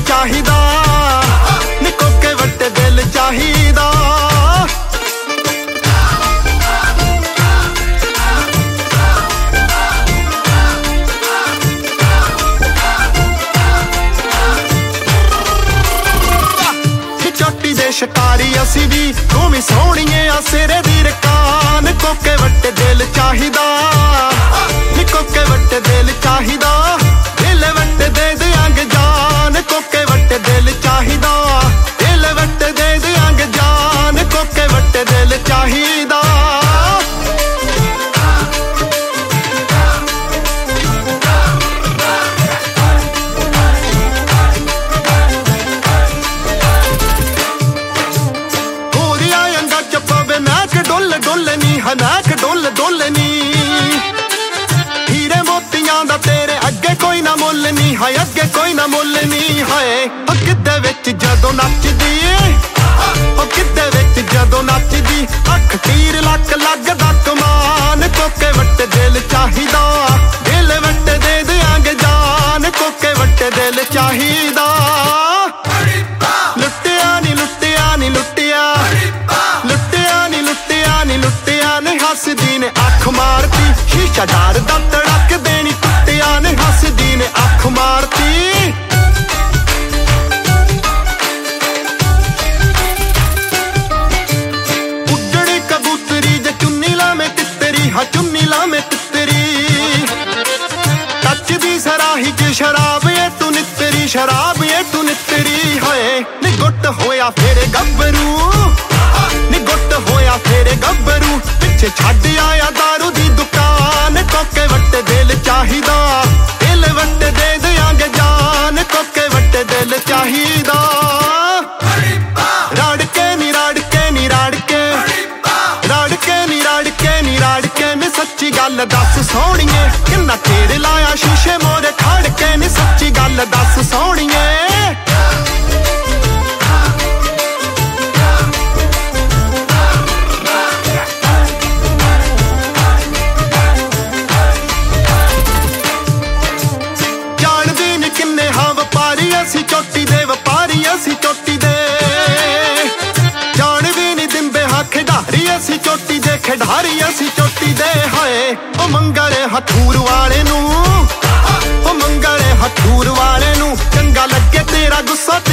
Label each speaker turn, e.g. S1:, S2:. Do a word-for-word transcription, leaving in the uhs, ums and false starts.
S1: ਚਾਹੀਦਾ ਨੀ ਕੋਕੇ ਵੱਟੇ ਦਿਲ ਚਾਹੀਦਾ ਚੋਟੀ ਦੇ ਸ਼ਿਕਾਰੀ ਅਸੀਂ ਵੀ ਤੂੰ ਵੀ ਸੋਹਣੀਏ ਆ ਸਿਰੇ ਦੀ ਰਕਾਨ ਕੋਕੇ ਵੱਟੇ ਦਿਲ ਚਾਹੀਦਾ ਨੀ ਕੋਕੇ ਵੱਟੇ ਦਿਲ ਚਾਹੀਦਾ ਦਿਲ ਵੱਟੇ ਦੇ ਦਿਆਂਗੇ ਜਾਨ ਕੋਕੇ ਵੱਟੇ ਦਿਲ ਚਾਹੀਦਾ ਦਿਲ ਵੱਟੇ ਦੇ ਦਿਆਂਗੇ ਜਾਨ ਕੋਕੇ ਵੱਟੇ ਦਿਲ ਚਾਹੀਦਾ ਡੋਲਨੀ ਹਨਾਕ ਡੋਲ ਡੋਲਨੀ ਹੀਰੇ ਮੋਤੀਆਂ ਦਾ ਤੇਰੇ ਅੱਗੇ ਕੋਈ ਨਾ ਮੁੱਲ ਨੀ ਹਾਏ ਅੱਗੇ ਕੋਈ ਨਾ ਮੁੱਲ ਨੀ ਹਾਏ ਉਹ ਕਿੱਦੇ ਵਿੱਚ ਜਦੋਂ ਨੱਚਦੀ ਏ ਉਹ ਕਿੱਦੇ ਵਿੱਚ ਜਦੋਂ ਨੱਚਦੀ ਅੱਖ ਤੀਰ ਲੱਕ ਲੱਗਦਾ ਕਮਾਨ ਕੋਕੇ ਵੱਟੇ ਦਿਲ ਚਾਹੀਦਾ ਦਿਲ ਵੱਟੇ ਦੇ ਦਿਆਂਗੇ ਜਾਨ ਕੋਕੇ ਵੱਟੇ ਦਿਲ ਚਾਹੀਦਾ ਲੁੱਟਿਆ ਨੀ ਲੁੱਟਿਆ ਨੀ ਲੁੱਟਿਆ ਲੁੱਟਿਆ ਨੀ ਲੁੱਟਿਆ ਨੀ ਲੁੱਟਿਆ ਨੇ ਹੱਸਦੀ ਨੇ ਅੱਖ ਮਾਰਤੀ ਸ਼ੀਸ਼ਾ ਡਾਰ ਦਾ ਤੜਕ ਦੇਣੀ ਟੁੱਟਿਆ ਨੇ ਹੱਸਦੀ ਨੇ ਅੱਖ ਮਾਰਤੀ ਉੱਡੜੀ ਕਬੂਤਰੀ ਜੇ ਚੁੰਨੀ ਲਾਵੇਂ ਤਿੱਤਰੀ ਹਾਂ ਚੁੰਨੀ ਲਾਵੇਂ ਤਿੱਤਰੀ ਟੱਚਦੀ ਸਰਾਹੀ ਚ ਸ਼ਰਾਬ ਏ ਤੂੰ ਨਿੱਤਰੀ ਸ਼ਰਾਬ ਏ ਤੂੰ ਨਿੱਤਰੀ ਹੋਏ ਨੀ ਗੁੱਟ ਹੋਇਆ ਫੇਰੇ ਗੱਭਰੂ ਨੀ ਗੁੱਟ ਹੋਇਆ ਫੇਰੇ ਗੱਭਰੂ ਪਿੱਛੇ ਛੱਡ ਆਇਆ ਦਾਰੂ ਦੀ ਦੁਕਾਨ ਕੋਕੇ ਵੱਟੇ ਦਿਲ ਚਾਹੀਦਾ ਦਿਲ ਵੱਟੇ ਦੇ ਦਿਆਂਗੇ ਜਾਨ ਕੋਕੇ ਵੱਟੇ ਦਿਲ ਚਾਹੀਦਾ ਰੜ ਕੇ ਨੀ ਰੜ ਕੇ ਨੀ ਰੜ ਕੇ ਰੜ ਕੇ ਨੀ ਰੜ ਕੇ ਨੀ ਰੜ ਕੇ ਨੀ ਸੱਚੀ ਗੱਲ ਦੱਸ ਸੋਹਣੀਏ ਕਿੰਨਾ ਤੇਰੇ ਲਾਇਆ ਸ਼ੀਸ਼ੇ ਮੋਰੇ ਖੜ ਕੇ ਨੀ ਸੱਚੀ ਗੱਲ ਦੱਸ ਸੋਹਣੀਏ ਅਸੀਂ ਚੋਟੀ ਦੇ ਵਪਾਰੀ ਅਸੀਂ ਚੋਟੀ ਦੇ ਜਾਣ ਵੀ ਨਹੀਂ ਦਿੰਦੇ ਹਾਂ ਖਿਡਾਰੀ ਅਸੀਂ ਚੋਟੀ ਦੇ ਖਿਡਾਰੀ ਅਸੀਂ ਚੋਟੀ ਦੇ ਹਾਏ ਉਹ ਮੰਗਲੇ ਹਥੂਰ ਵਾਲੇ ਨੂੰ ਉਹ ਮੰਗਲੇ ਹਥੂਰ ਵਾਲੇ ਨੂੰ ਚੰਗਾ ਲੱਗੇ ਤੇਰਾ ਗੁੱਸਾ